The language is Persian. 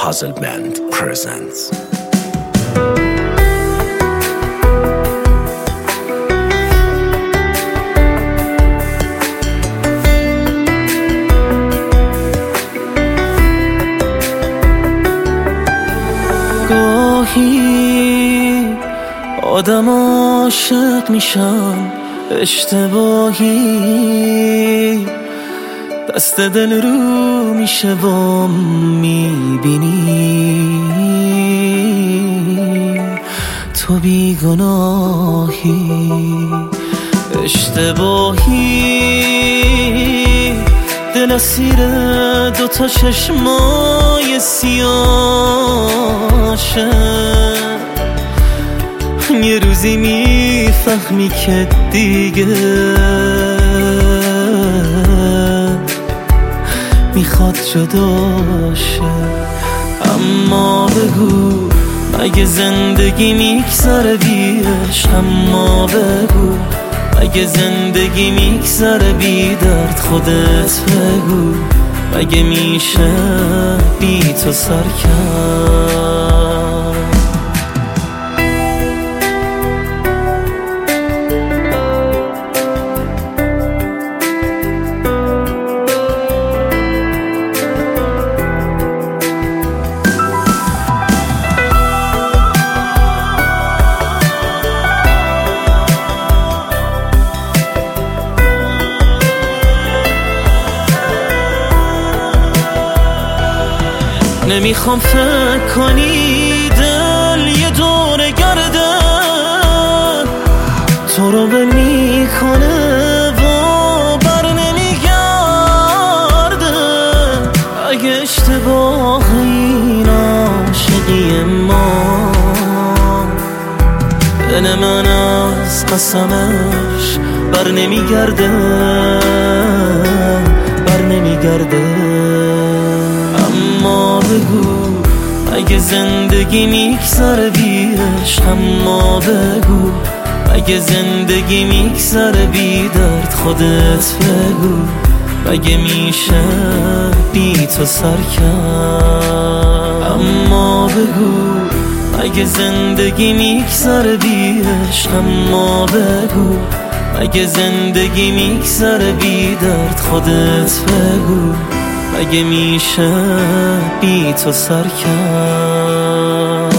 Puzzle Band presents. گاهی آدم عاشق میشم اشتباهی، دست دل رو میشه و میبینی تو بیگناهی. اشتباهی دل اسیر دوتا چشمای سیاشه، یه روزی میفهمی که دیگه میخواد جداشه. اما بگو اگه زندگی میگذره بی عشق، اما بگو اگه زندگی میگذره بی درد، خودت بگو اگه میشه بی تو سر کرد. نمیخوام فکر کنی دل یه دور گرده تو رو بل میکنه و بر نمیگرده. اگه اشتباه این عاشقی ما، دل من از قسمش بر نمیگرده، بر نمیگرده. اما بگو اگه زندگی میگذره بی عشق، اما بگو اگه زندگی میگذره بی درد، خودت بگو اگه میشه بی تو سر کرد. اما بگو اگه زندگی میگذره بی عشق، اما بگو اگه زندگی میگذره بی درد، خودت بگو اگه میشه بی تو سر کرد.